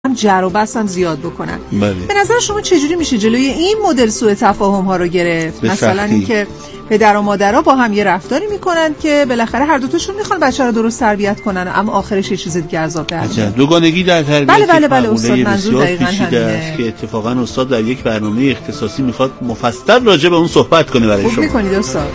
جر و بحث هم زیاد بکنن. بله. به نظر شما چجوری میشه جلوی این مدل سوء تفاهم ها رو گرفت؟ مثلا اینکه پدر و مادرها با هم یه رفتاری میکنن که بالاخره هر دو تاشون میخوان بچه رو درست تربیت کنن، اما آخرش یه چیز دیگه عذاب در میاد. دوگانگی در تربیت. بله استاد، منظور دقیقاً همینه که اتفاقا استاد در یک برنامه اختصاصی میخواد مفصل راجع به اون صحبت کنه برای شما. خوب میکنید استاد.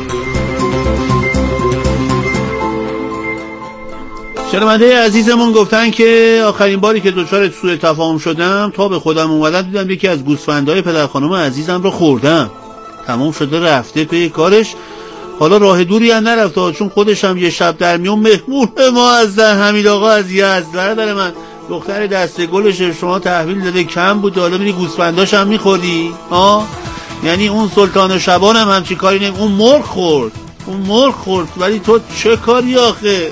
شنونده عزیزمون گفتن که آخرین باری که دچار سوء تفاهم شدم تا به خودم اومدم دیدم یکی از گوسفندهای پدر خانم عزیزم رو خوردم. تمام شده رفته پی کارش، حالا راه دوری هم نرفته چون خودش هم یه شب در میون مهمون ما از حمید آقا از یزد. برادر من دختر دسته گلش شما تحویل داده کم بود، حالا میری گوسفنداش هم میخوری؟ یعنی اون سلطان و شبان هم همچی کاری نمی، اون مرغ خورد ولی تو چه کاری آخه؟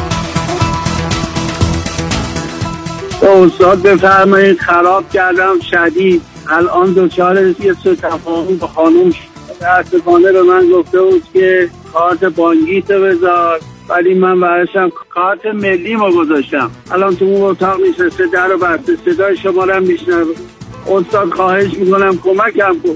استاد بفرمایید. خراب کردم شدید. الان دوچار یه سوء تفاهم با خانوم دستگانه رو من گفته بود که کارت بانکی تو بذار، ولی من براشم کارت ملی ما گذاشتم. الان تو اون اتاق نشسته در رو بسته، صدای شما رو هم میشنوه. استاد خواهش میکنم کمکم کن.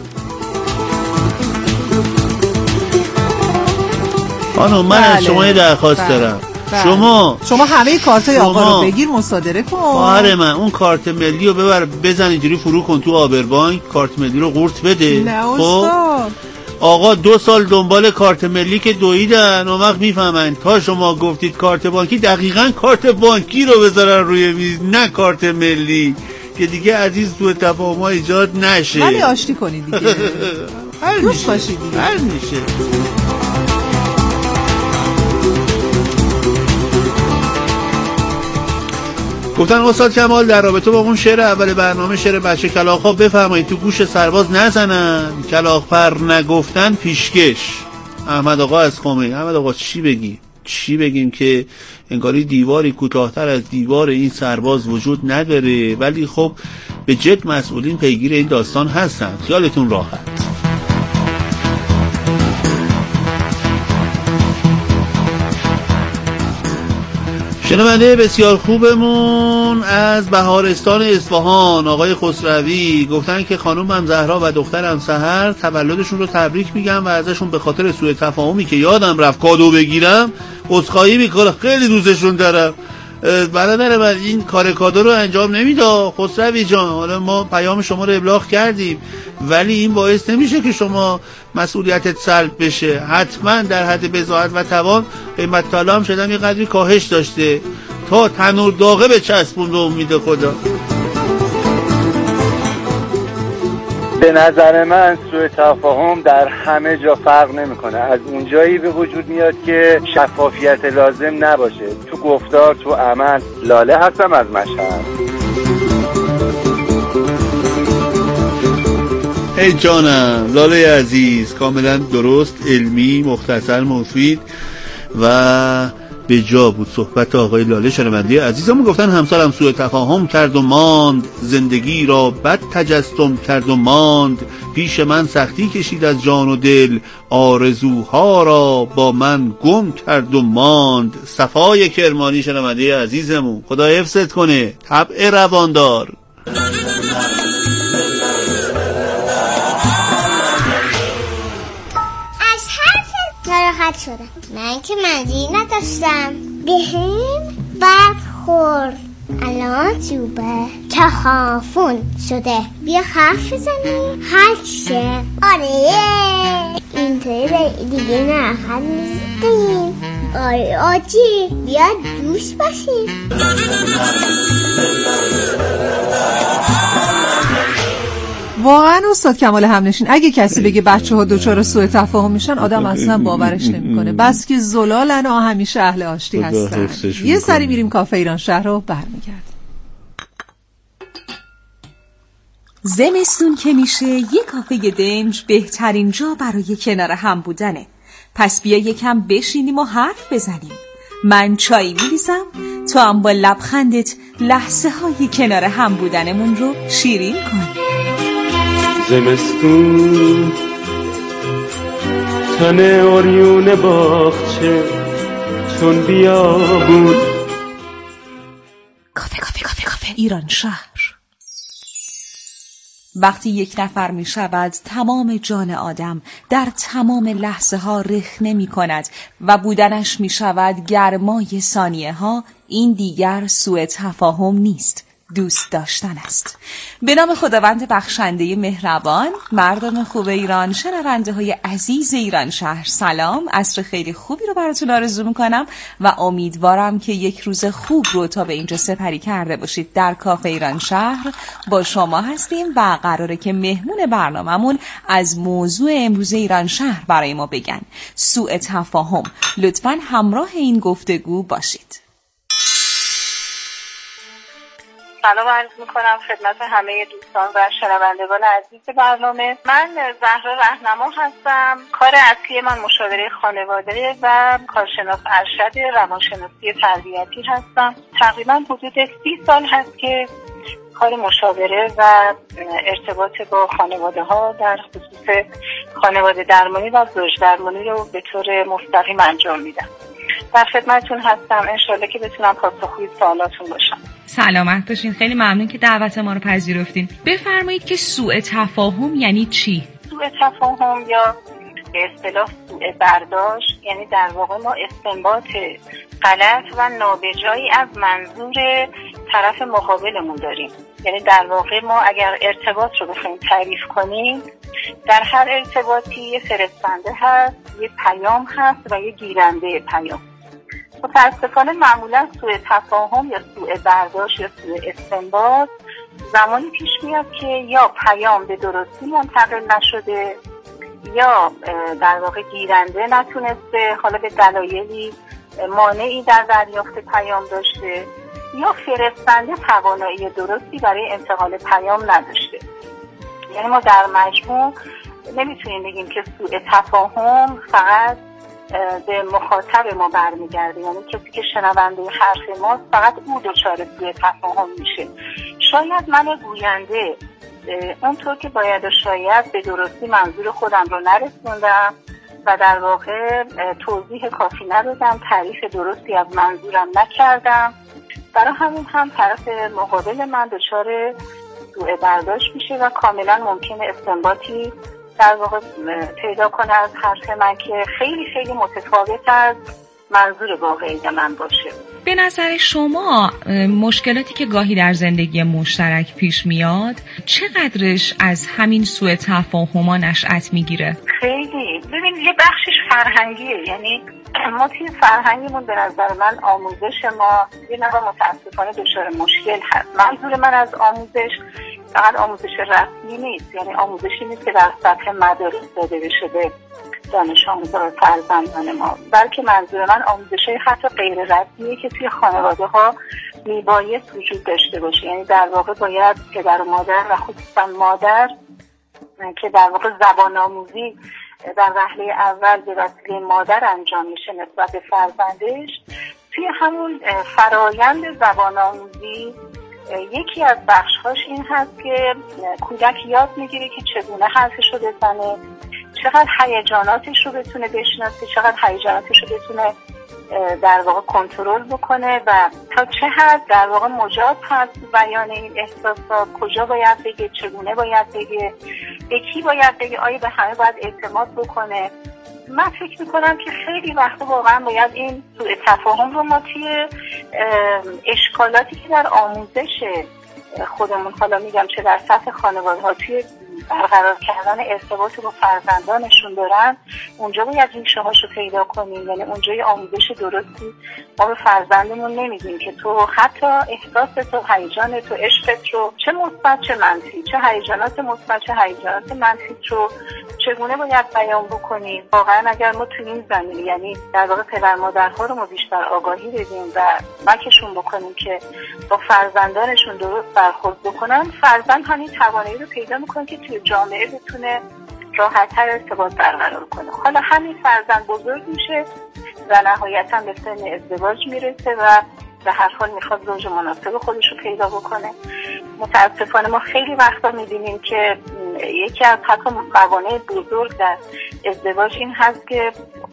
خانم من از شما یه درخواست دارم. شما همه کارتای آقا رو بگیر مصادره کن. آره من اون کارت ملی رو ببر بزن اینجوری فرو کن تو آبربانک، کارت ملی رو قورت بده. خب آقا 2 سال دنبال کارت ملی که دویدن اون وقت میفهمن تا شما گفتید کارت بانکی دقیقاً کارت بانکی رو بذارن روی میز نه کارت ملی که دیگه از این سوء تفاهم ایجاد نشه. ولی آشتی کنید دیگه. دوست باشید دیگه. هر میشه. گفتن استاد کمال در رابطه با اون شعر اول برنامه، شعر بچه کلاغ‌ها، بفرمایید تو گوش سرباز نزنن، کلاغ پر نگفتن پیشکش. احمد آقا از خمینی. احمد آقا چی بگیم که انگاری دیواری کوتاه‌تر از دیوار این سرباز وجود نداره، ولی خب به جد مسئولین پیگیر این داستان هستن، خیالتون راحت. شنونده بسیار خوبمون از بهارستان اصفهان آقای خسروی گفتن که خانومم زهرا و دخترم سحر تولدشون رو تبریک میگم و ازشون به خاطر سوء تفاهمی که یادم رفت کادو بگیرم عذرخواهی میکنم، خیلی دوستشون دارم. برادر من این کار کادو رو انجام نمیده خسروی جان. حالا ما پیام شما رو ابلاغ کردیم ولی این باعث نمیشه که شما مسئولیتت سلب بشه. حتما در حد بضاعت و توان قیمت طلا هم شدن یه قدری کاهش داشته تا تنور داغه به چسبون به امید خدا. به نظر من سوء تفاهم در همه جا فرق نمیکنه. از اونجایی به وجود میاد که شفافیت لازم نباشه تو گفتار، تو عمل. لاله هستم از مشهد. ای جانم لاله عزیز، کاملا درست، علمی، مختصر، مفید و به جا بود صحبت آقای لاله. شنونده عزیزمون گفتن همسرم سوء تفاهم کرد و ماند، زندگی را بد تجسم کرد و ماند، پیش من سختی کشید از جان و دل، آرزوها را با من گم کرد و ماند. صفای کرمانی شنونده عزیزمون، خدا حفظت کنه، طبع رواندار. ناراحت شدم. من که منظوری نداشتم. بهم بد خورد. الان جوبه تخافون شده. بیا حرف بزنیم حل شه. آره اینطوری دیگه ناراحت نیستیم. آره آجی بیا دوست باشیم. واقعا استاد کمال همنشین اگه کسی بگه بچه‌ها دوچار سوء تفاهم میشن آدم اصلا باورش نمیکنه، بس که زلالن و همیشه اهل آشتی هستن. یه سری میریم کافه ایران شهر رو برمیگردیم. زمستون که میشه یه کافه دنج بهترین جا برای کنار هم بودنه. پس بیا یکم بشینیم و حرف بزنیم. من چای میریزم تو هم با لبخندت لحظه های کنار هم بودنمون رو شیرین کن. زمستون تن اوریون باغچه چون بیابون. کافه ایران شهر. وقتی یک نفر می شود تمام جان آدم در تمام لحظه ها رخنه می کند و بودنش می شود گرمای ثانیه ها، این دیگر سوء تفاهم نیست، دوست داشتن است. به نام خداوند بخشنده مهربان، مردم خوب ایران، شنونده های عزیز ایران شهر، سلام. عصر خیلی خوبی رو براتون آرزو میکنم و امیدوارم که یک روز خوب رو تا به اینجا سپری کرده باشید. در کافه ایران شهر با شما هستیم و قراره که مهمون برنامه‌مون از موضوع امروز ایران شهر برای ما بگن، سوء تفاهم. لطفاً همراه این گفتگو باشید. سلام عرض میکنم خدمت همه دوستان و شنوندگان عزیز برنامه. من زهرا رهنما هستم. کار اصلی من مشاوره خانواده و کارشناس ارشد روانشناسی تربیتی هستم. تقریبا حدود 30 سال هست که کار مشاوره و ارتباط با خانواده ها در خصوص خانواده درمانی و زوج درمانی رو به طور مستقیم انجام میدم. در خدمتتون هستم، انشالله که بتونم پاسخگوی سوالاتون باشم. سلامت باشین، خیلی ممنون که دعوت ما رو پذیرفتین. بفرمایید که سوء تفاهم یعنی چی؟ سوء تفاهم یا به اصطلاح سوء برداشت یعنی در واقع ما استنباط غلط و نابجایی از منظور طرف مقابلمون داریم. یعنی در واقع ما اگر ارتباط رو بخوایم تعریف کنیم، در هر ارتباطی یه فرستنده هست، یه پیام هست و یه گیرنده پیام. متاسفانه معمولا سوء تفاهم یا سوء برداشت یا سوء استنباط زمانی پیش میاد که یا پیام به درستی منتقل نشده یا در واقع گیرنده نتونسته، حالا به دلایلی مانعی در دریافت پیام داشته، یا فرستنده توانایی درستی برای انتقال پیام نداشته. یعنی ما در مجموع نمیتونیم بگیم که سوء تفاهم فقط به مخاطب ما برمیگرده، یعنی کسی که شنونده حرف ماست فقط او دچار سوء تفاهم میشه. شاید من گوینده اونطور که باید و شاید به درستی منظور خودم رو نرسوندم و در واقع توضیح کافی ندادم، تعریف درستی از منظورم نکردم، برای همین هم طرف مقابل من دچار سوء برداشت میشه و کاملا ممکنه استنباطی در واقع پیدا کنه از حرف من که خیلی خیلی متفاوت از منظور واقعی من باشه. به نظر شما مشکلاتی که گاهی در زندگی مشترک پیش میاد چقدرش از همین سوء تفاهم‌ها نشأت میگیره؟ خیلی. ببین یه بخشش فرهنگیه، یعنی ما توی فرهنگمون به نظر من آموزش ما یه نوع متاسفانه دچار مشکل هست. منظور من از آموزش فقط آموزش رسمی نیست، یعنی آموزشی نیست که در سطح مدارس داده بشه به دانش آموزان و فرزندان ما، بلکه منظور من آموزش‌های حتی غیر رسمیه که توی خانواده ها میبایست وجود داشته باشه. یعنی در واقع باید پدر و مادر و خصوصا مادر که در واقع زبان آموزی در وهله اول به وسیله مادر انجام میشه نسبت به فرزندش، توی همون فرایند زبان آموزی یکی از بخش‌هاش این هست که کودک یاد میگیره که چگونه حرفش رو بزنه، چقدر هیجاناتش رو بتونه بشناسه، چقدر هیجاناتش رو بتونه در واقع کنترل بکنه و تا چه حد در واقع مجاز هست بیان این احساسات، کجا باید بگه، چگونه باید بگه، به کی باید بگه، آیا به همه باید اعتماد بکنه. من فکر میکنم که خیلی وقتا واقعا باید این سوء تفاهم رو ما توی اشکالاتی که در آموزش خودمون، حالا میگم چه در سطح خانواده ها توی برقرار کردن ارتباط با فرزندانشون دارن، اونجا باید ریشه هاشو پیدا کنیم. یعنی اونجا یه آموزش درستی ما به فرزندمون نمیدیم که تو حتی احساس تو، هیجان تو، عشقت رو، چه مثبت چه منفی، چه هیجانات مثبت چه هیجانات منفی رو چگونه باید بیان بکنیم. واقعا اگر ما تو این زمینه، یعنی در واقع پدر مادرها رو ما بیشتر آگاهی بدیم و مکشون بکنیم که با فرزندانشون درست برخورد بکنن، فرزند همین توانایی رو پیدا میکنه که توی جامعه بتونه راحت‌تر ارتباط برقرار کنه. حالا همین فرزند بزرگ میشه و نهایتاً به سن ازدواج میرسه و به هر حال میخواد زوج مناسب خودش رو پیدا بکنه. متاسفانه ما خیلی وقتا میبینیم که یکی از حتی موانع بزرگ در ازدواج این هست که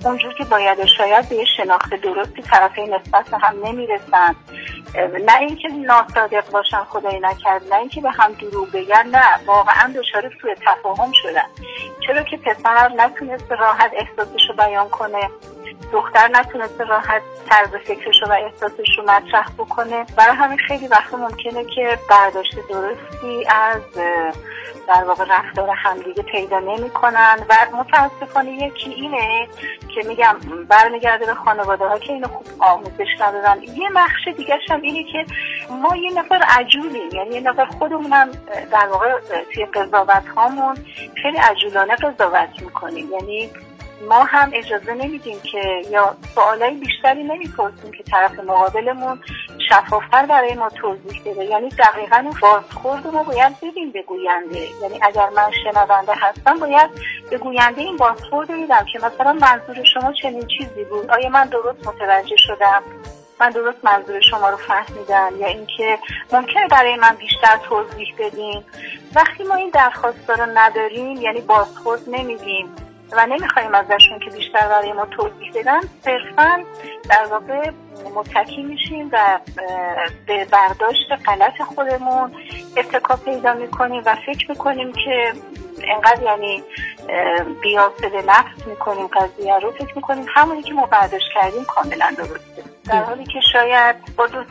اونجور که باید، شاید به شناخت درستی طرفین نسبت به هم نمیرسن. نه اینکه ناصادق باشن خدای نکرد، نه اینکه به هم دروغ بگن، نه، واقعا دچار سوء تفاهم شدن. چرا که پسر نتونست راحت احساسش رو بیان کنه، دختر نتونست راحت طرز فکرش رو و احساسش رو مطرح بکنه. برای همین خیلی وقت ممکنه که برداشت درستی از در واقع رفتار همدیگه پیدا نمی کنن و متاسفانه یکی اینه که میگم برمیگرده به خانواده ها که اینو خوب آموزش ندادن. یه بخش دیگه هم اینه که ما یه نفر عجولیم، یعنی یه نفر خودمونم در واقع توی قضاوت هامون خیلی عجولانه قضاوت میکنیم، یعنی ما هم اجازه نمیدیم که یا سوالای بیشتری نمیپرسیم که طرف مقابلمون شفافتر برای ما توضیح بده. یعنی دقیقاً اون بازخورد ما باید بدیم به گوینده. یعنی اگر من شنونده هستم باید به گوینده این بازخورد بدم که مثلا منظور شما چنین چیزی بود، آیا من درست متوجه شدم، من درست منظور شما رو فهمیدم، یا اینکه ممکنه برای من بیشتر توضیح بدین. وقتی ما این درخواست رو نداریم، یعنی بازخورد نمیدیم و نمیخوایم ازشون که بیشتر برای ما توضیح بدن، صرفاً در واقع متکی میشیم و به برداشت غلط خودمون اتکا پیدا میکنیم و فکر میکنیم که انقدر یعنی بی‌حاصله نفس میکنیم قضیه رو، فکر میکنیم همونی که ما برداشت کردیم کاملا درسته، در حالی که شاید با دو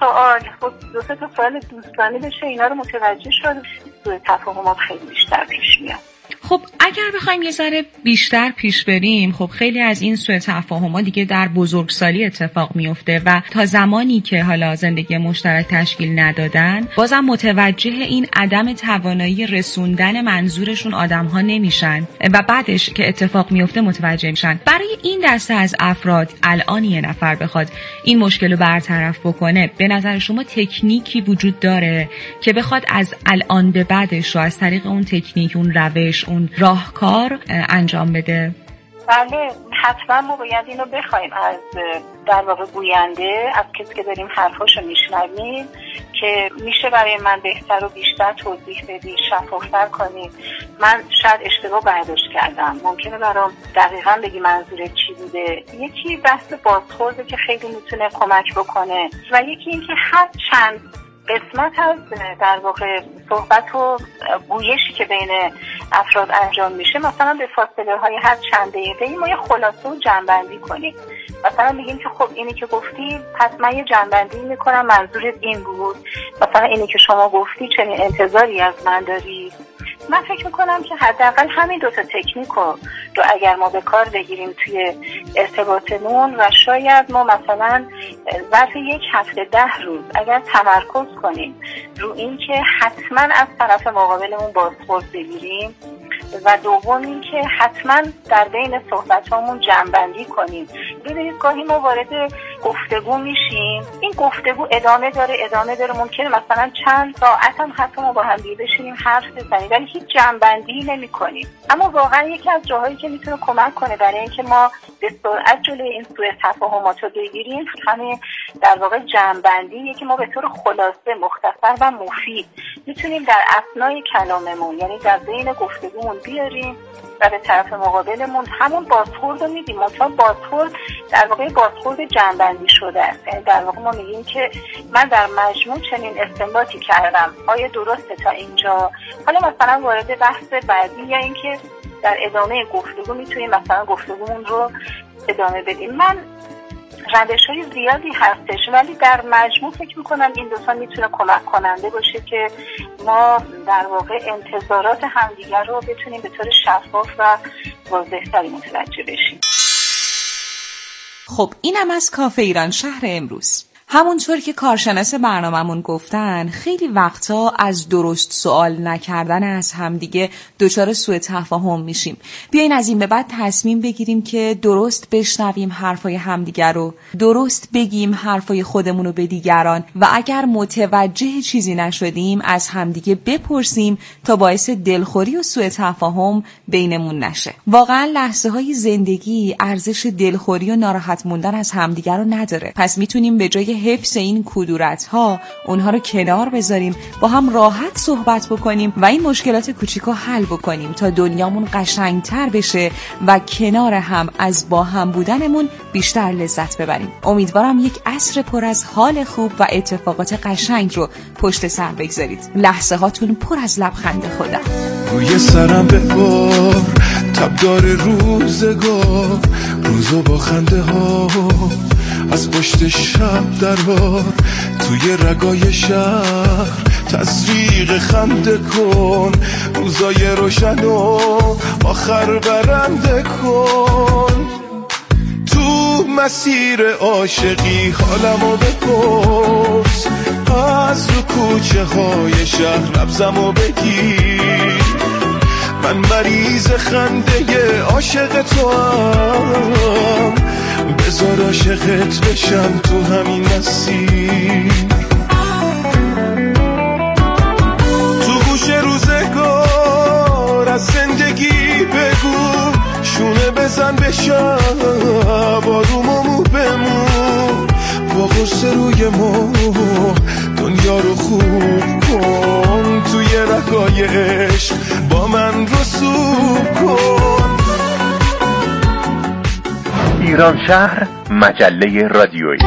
سه تا سوال دوستانه بشه اینا رو متوجه شد، سوء تفاهمات خیلی بیشتر پیش میاد. خب اگر بخوایم یه ذره بیشتر پیش بریم، خب خیلی از این سوء تفاهم‌ها دیگه در بزرگسالی اتفاق میفته و تا زمانی که حالا زندگی مشترک تشکیل ندادن بازم متوجه این عدم توانایی رسوندن منظورشون آدم‌ها نمیشن و بعدش که اتفاق میفته متوجه میشن. برای این دسته از افراد الان یه نفر بخواد این مشکل رو برطرف بکنه، به نظر شما تکنیکی وجود داره که بخواد از الان به بعدش رو از طریق اون تکنیک، اون روش، اون راهکار انجام بده؟ بله، حتما ما باید اینو بخوایم از در واقع گوینده، از کسی که داریم حرفاشو میشنویم، که میشه برای من بهتر و بیشتر توضیح بدی، شفافتر کنی، من شاید اشتباه برداشت کردم، ممکنه برام دقیقاً بگی منظورت چی بوده. یکی بحث بازخورده که خیلی میتونه کمک بکنه و یکی این که هر چند قسمت از در واقع صحبت و گویشی که بین افراد انجام میشه، مثلا به فاصله های هر چند دقیقه ما یه خلاصه و جمع‌بندی کنیم. مثلا میگیم که خب اینی که گفتی، پس من یه جمع‌بندی میکنم، منظورت این بود، مثلا اینی که شما گفتی چنین انتظاری از من داری. من فکر میکنم که حداقل همین دوتا تکنیک رو اگر ما به کار بگیریم توی ارتباطمون و شاید ما مثلا ظرف یک هفته 10 روز اگر تمرکز کنیم رو این که حتما از طرف مقابلمون بازخورد بگیریم و دوم این که حتما در بین صحبتامون جمع‌بندی کنیم. ببینید گاهی ما وارد گفتگو میشیم، این گفتگو ادامه داره، ممکنه مثلا چند ساعت هم حتی ما با هم بشینیم حرف بزنیم ولی هیچ جمع‌بندی نمی‌کنیم. اما واقعا یکی از جاهایی که میتونه کمک کنه برای اینکه ما به سرعت جلوی این سوء تفاهمات رو بگیریم، همین در واقع جمع‌بندیه که ما به طور خلاصه، مختصر و مفید میتونیم در اثنای کلاممون، یعنی در بین گفتگومون بیاریم و به طرف مقابلمون همون بازخورد رو میدیم. مثلا بازخورد در واقع بازخورد جمع‌بندی شده است. یعنی در واقع ما میگیم که من در مجموع چنین استنباطی کردم، آیا درسته تا اینجا؟ حالا مثلا وارد بحث بعدی یا اینکه در ادامه گفتگو میتونیم مثلا گفتگومون رو ادامه بدیم. من روش‌های زیادی هستش ولی در مجموع فکر میکنم این دوتا میتونه کمک کننده باشه که ما در واقع انتظارات همدیگر رو بتونیم به طور شفاف و واضح‌تری متوجه بشیم. خب اینم از کافه ایران شهر امروز. همونطور که کارشناس برنامه‌مون گفتن، خیلی وقتا از درست سوال نکردن از همدیگه دچار سوء تفاهم میشیم. بیاین از این به بعد تصمیم بگیریم که درست بشنویم حرفای همدیگه رو، درست بگیم حرفای خودمون رو به دیگران و اگر متوجه چیزی نشدیم از همدیگه بپرسیم تا باعث دلخوری و سوء تفاهم بینمون نشه. واقعا لحظه‌های زندگی ارزش دلخوری و ناراحت موندن از همدیگه رو نداره. پس میتونیم به جای حفظ این کدورت‌ها اونها رو کنار بذاریم، با هم راحت صحبت بکنیم و این مشکلات کوچیکو حل بکنیم تا دنیامون قشنگتر بشه و کنار هم از با هم بودنمون بیشتر لذت ببریم. امیدوارم یک عصر پر از حال خوب و اتفاقات قشنگ رو پشت سر بگذارید. لحظه هاتون پر از لبخند خدا. روی سرم ببار تبدار روزگار، روزو با خنده ها از پشت شب دربار، توی رگای شهر تزریق خنده کن، روزای روشن و آخر برنده کن. تو مسیر عاشقی حالمو بپرس، از رو کوچه های شهر نبضمو بگیر، من مریض خنده عاشق تو هم، بذار عاشقت بشم تو همین مسیر. تو گوش روزگار از زندگی بگو، شونه بزن بشم آروممو بمون، با قصه روی ما دنیا رو خوب کن، توی رگای عشق با من رسوب کن. ایران شهر مجله رادیویی.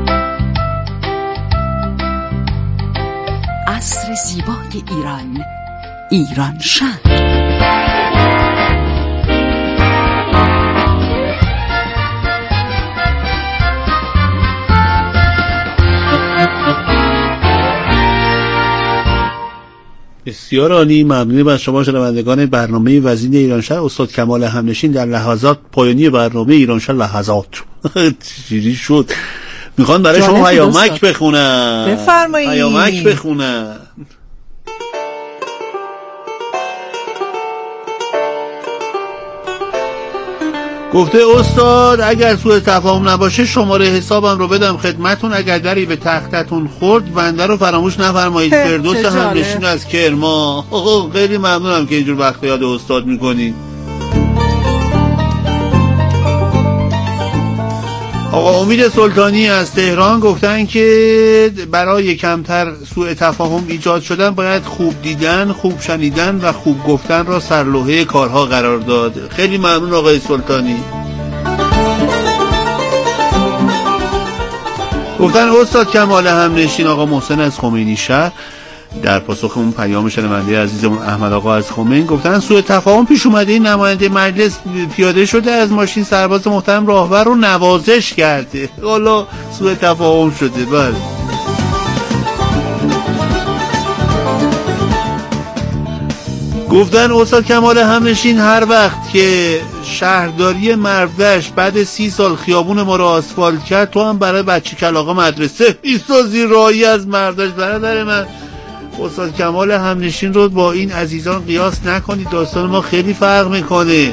عصر زیبای ایران، ایران شهر. بسیار عالی. ممنونم از شما شنوندگان برنامه وزین ایران شهر. استاد کمال همنشین در لحظات پایانی برنامه ایران شهر لحظات چیزی شد میخوان برای شما پیامک بخونن. بفرمایید. پیامک بخونن. گفته استاد اگر سوء تفاهم نباشه شماره حسابم رو بدم خدمتون، اگر دری به تختتون خورد بنده رو فراموش نفرمایید. فردوس همنشین از کرمان. خیلی ممنونم که اینجور وقت یاد استاد میکنی. آقا امید سلطانی از تهران گفتن که برای کمتر سوء تفاهم ایجاد شدن باید خوب دیدن، خوب شنیدن و خوب گفتن را سرلوحه کارها قرار داد. خیلی ممنون آقای سلطانی. گفتن استاد کمال همنشین آقا محسن از خمینی شهر در پاسخ اون پیام شنونده عزیزمون احمد آقا از خمین گفتن سوء تفاهم پیش اومده، این نماینده مجلس پیاده شده از ماشین سرباز محترم راهبر رو نوازش کرده، حالا سوء تفاهم شده. بله گفتن استاد کمال همنشین هر وقت که شهرداری مرودشت بعد 30 سال خیابون ما رو آسفالت کرد تو هم برای بچه کلاغا مدرسه ایستازی راهی از مرودشت. برادر من استاد کمال همنشین رو با این عزیزان قیاس نکنید، داستان ما خیلی فرق میکنه.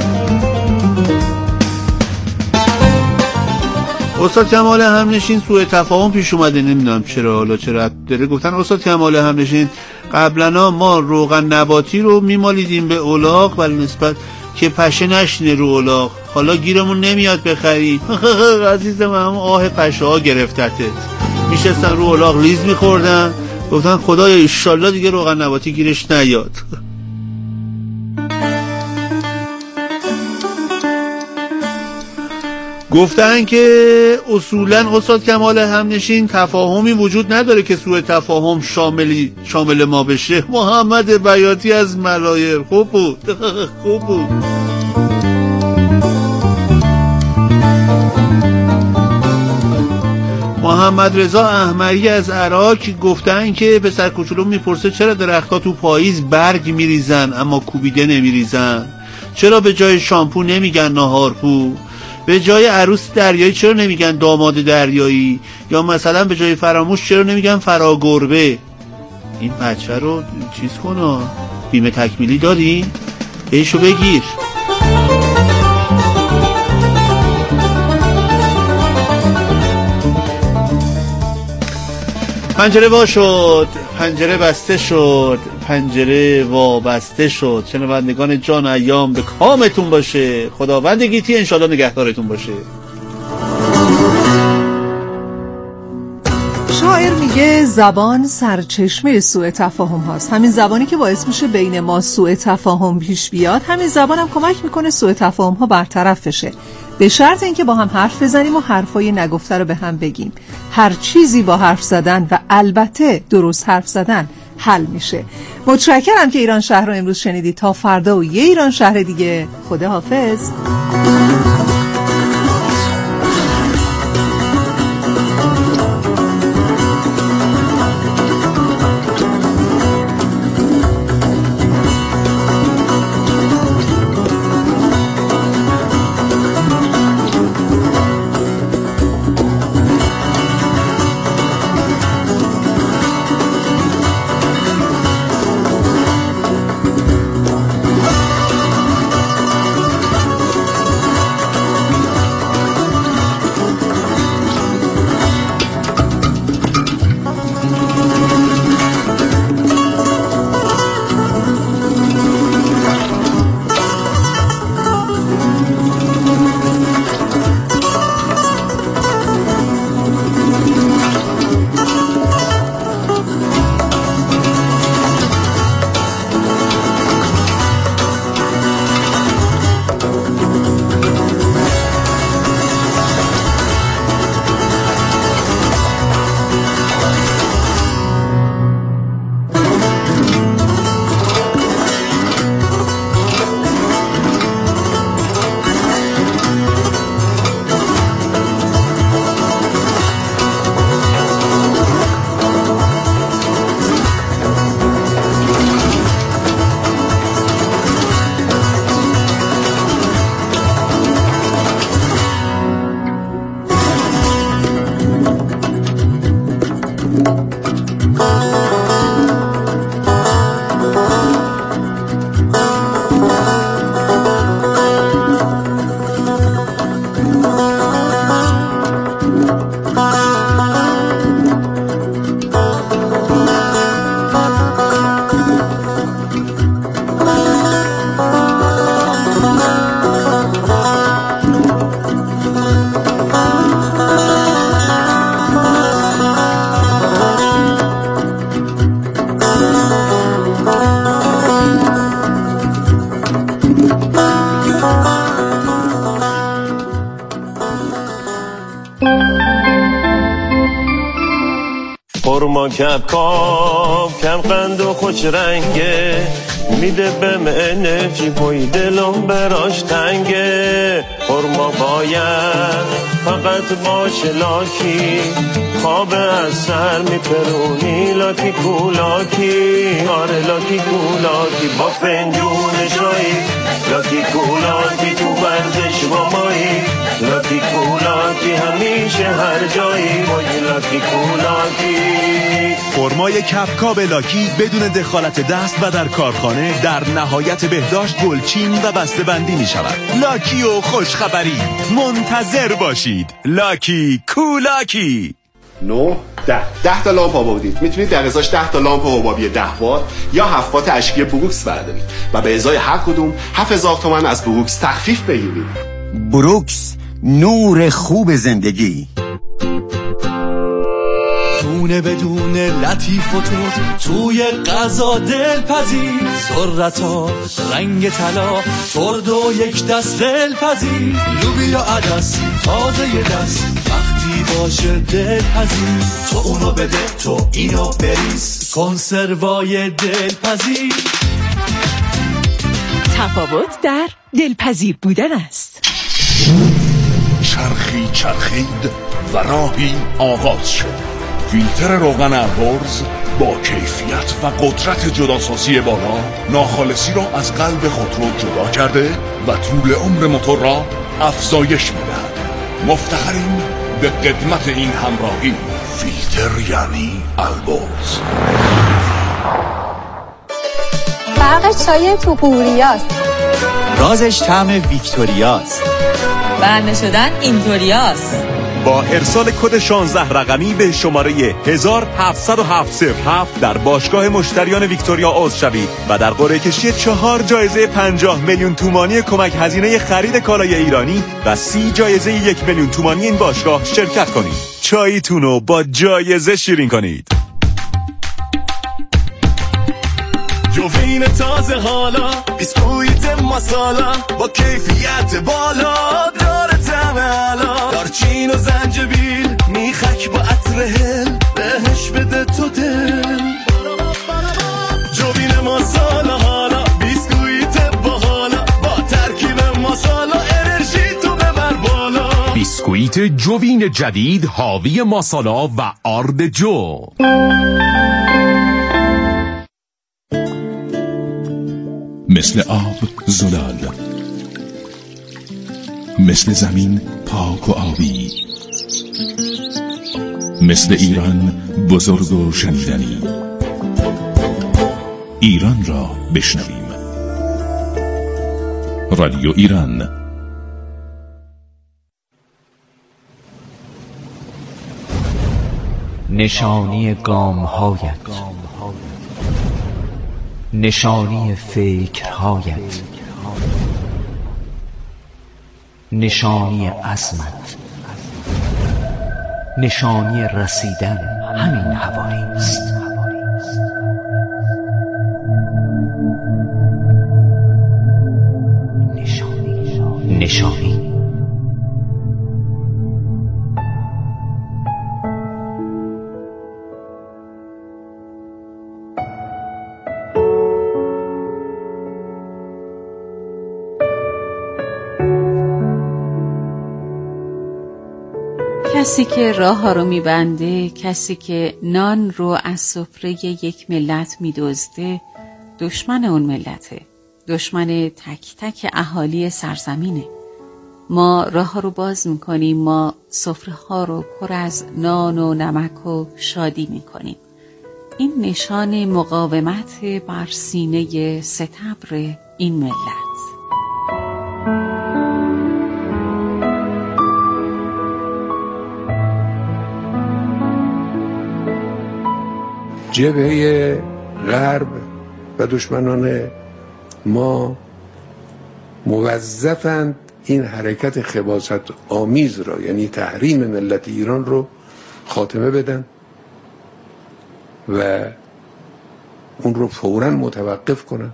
استاد کمال همنشین سوء تفاهم پیش اومده، نمیدونم چرا، حالا چرا داره. گفتن استاد کمال همنشین قبلا ما روغن نباتی رو میمالیدیم به الاغ ولی نسبت که پشه نشینه رو الاغ، حالا گیرمون نمیاد بخریم. عزیزم هم آه پشه ها گرفتتت، میشستن رو الاغ لیز میخوردن. گفتن خدایا ایشالله دیگه روغن نباتی گیرش نیاد. گفتن که اصولا استاد کمال همنشین تفاهمی وجود نداره که سوء تفاهم شامل ما بشه. محمد بیاتی از ملایر. خوب بود. خوب بود. محمد رضا احمدی از عراق گفتن که پسر کوچولو میپرسه چرا درخت‌ها تو پاییز برگ میریزن اما کوبیده نمیریزن؟ چرا به جای شامپو نمیگن ناهارپو؟ به جای عروس دریایی چرا نمیگن داماد دریایی؟ یا مثلا به جای فراموش چرا نمیگن فراگربه؟ این بچه رو چیز کن، بیمه تکمیلی داری؟ بهشو بگیر. پنجره وا شد، پنجره بسته شد، پنجره وابسته شد. شنوندگان جان ایام به کامتون باشه. خداوند گیتی انشالله نگهدارتون باشه. میگه زبان سرچشمه سوء تفاهم هاست. همین زبانی که باعث میشه بین ما سوء تفاهم پیش بیاد، همین زبان هم کمک میکنه سوء تفاهم ها برطرف بشه، به شرط اینکه با هم حرف بزنیم و حرفای نگفته رو به هم بگیم. هر چیزی با حرف زدن و البته درست حرف زدن حل میشه. متشکرم که ایران شهر رو امروز شنیدید. تا فردا و یه ایران شهر دیگه، خداحافظ. خورما کم قند و خوش رنگه، میده بهم انرژی پای دلم براش تنگه. خورما باید فقط باشه لاکی، خواب از سر میپرونی لاکی کولاکی. آره لاکی کولاکی با فنجون چایی، لاکی کولاکی تو ورزش با مایی، لاکی کولاکی همیشه هر جایی مایی، لاکی کولاکی. فرمای کپکاب لاکی بدون دخالت دست و در کارخانه در نهایت بهداشت گلچین و بسته بندی می شود. لاکی و خوشخبری منتظر باشید. لاکی کولاکی. 9 10 تا لامپ آب بودید، میتونید در ازاش 10 تا لامپ حبابی 10 وات یا 7 وات اشکی بروکس بردارید و به ازای هر کدوم 7000 تومان از بروکس تخفیف بگیرید. بروکس، نور خوب زندگی. دونه بدون لطیف و توت توی غذا دلپذیر، ذرتا رنگ طلا ترد و یک دست دلپذیر، لوبیا عدس تازه ی دست وقتی باشه دلپذیر، تو اونو بده تو اینو بریز، کنسروای دلپذیر. تفاوت در دلپذیر بودن است. چرخی چرخید و راهی آغاز شد. فیلتر روغن البرز با کیفیت و قدرت جداسازی بالا ناخالصی را از قلب خودرو جدا کرده و طول عمر موتور را افزایش می‌دهد. مفتخریم به قدمت این همراهی. فیلتر یعنی البرز. فرق چای تو قوریاست، رازش طعم ویکتوریاست، برنه شدن اینطوریاست. با ارسال کد 16 رقمی به شماره 17707 در باشگاه مشتریان ویکتوریا عضو شوید و در قرعه کشی 4 جایزه 50 میلیون تومانی کمک هزینه خرید کالای ایرانی و 30 جایزه 1 میلیون تومانی این باشگاه شرکت کنید. چایتونو با جایزه شیرین کنید. جوین تازه حالا بیسکویت مسالا با کیفیت بالا داره طعم علا، دارچین و زنجبیل میخک با عطر هل بهش بده تو دل. جوین مسالا حالا بیسکویت باحالا با ترکیب مسالا انرژی تو ببر بالا. بیسکویت جوین جدید حاوی مسالا و آرد جو. مثل آب زلال، مثل زمین پاک و آبی، مثل ایران بزرگ و شنیدنی. ایران را بشنویم. رادیو ایران. نشانی گام‌هایت، نشانی فکرهایت، نشانی عزمت، نشانی رسیدن همین حوالی است. نشانی کسی که راه ها رو میبنده، کسی که نان رو از سفره یک ملت میدزده، دشمن اون ملته، دشمن تک تک اهالی سرزمینه. ما راه ها رو باز میکنیم، ما سفره ها رو پر از نان و نمک و شادی میکنیم. این نشان مقاومت بر سینه ستبر این ملت. جبهه غرب و دشمنان ما موظفند این حرکت خباثت آمیز را، یعنی تحریم ملت ایران رو خاتمه بدن و اون رو فوراً متوقف کنن.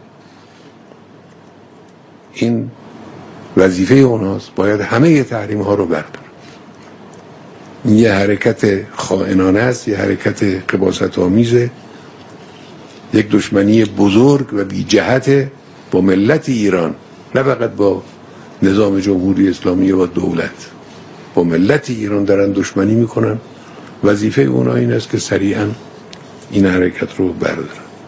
این وظیفه اونهاست. باید همه تحریم ها رو بردارن. این یه حرکت خائنانه است، یه حرکت خباثت آمیزه، یک دشمنی بزرگ و بی جهت با ملت ایران، نه فقط با نظام جمهوری اسلامی و دولت، با ملت ایران دارن دشمنی میکنن. وظیفه اونا این است که سریعا این حرکت رو بردارن.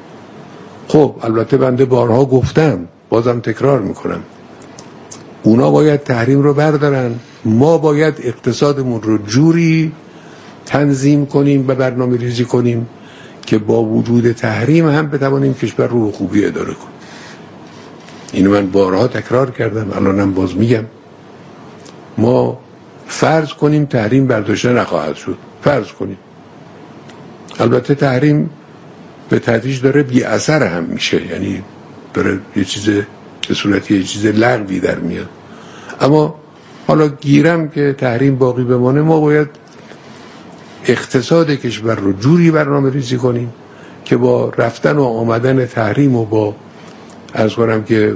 خب البته بنده بارها گفتم، بازم تکرار میکنم، اونا باید تحریم رو بردارن، ما باید اقتصادمون رو جوری تنظیم کنیم و برنامه ریزی کنیم که با وجود تحریم هم بتوانیم کشور رو خوبی اداره کنیم. اینو من بارها تکرار کردم، الانم باز میگم. ما فرض کنیم تحریم برداشته نخواهد شد، فرض کنیم، البته تحریم به تدریج داره بی اثر هم میشه، یعنی داره یه چیز به صورتی یه چیز لغوی در میاد، اما حالا گیرم که تحریم باقی بمانه، ما باید اقتصاد کشور رو جوری برنامه ریزی کنیم که با رفتن و آمدن تحریم و با عرض کنم که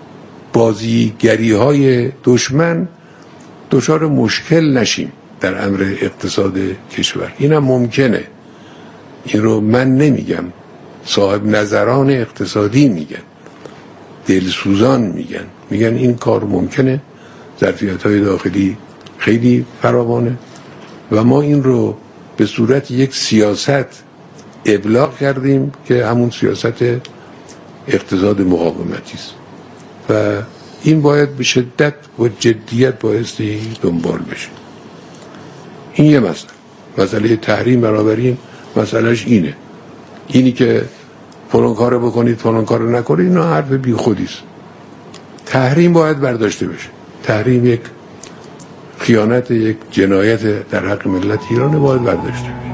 بازیگری های دشمن دچار مشکل نشیم در امر اقتصاد کشور. اینم ممکنه، این رو من نمیگم، صاحب نظران اقتصادی میگن، دلسوزان میگن این کار ممکنه، ظرفیت‌های داخلی خیلی فراوانه و ما این رو به صورت یک سیاست ابلاغ کردیم که همون سیاست اقتصاد مقاومتی است و این باید به شدت و جدیت بایستی دنبال بشه. این یه مسئله تحریم، بنابراین مسئلهش اینی که فلان کارو بکنید فلان کارو نکنید، اینا حرف بی خودی است. تحریم باید برداشته بشه. تحریم یک خیانت، یک جنایت در حق ملت ایران باید برداشته بشه.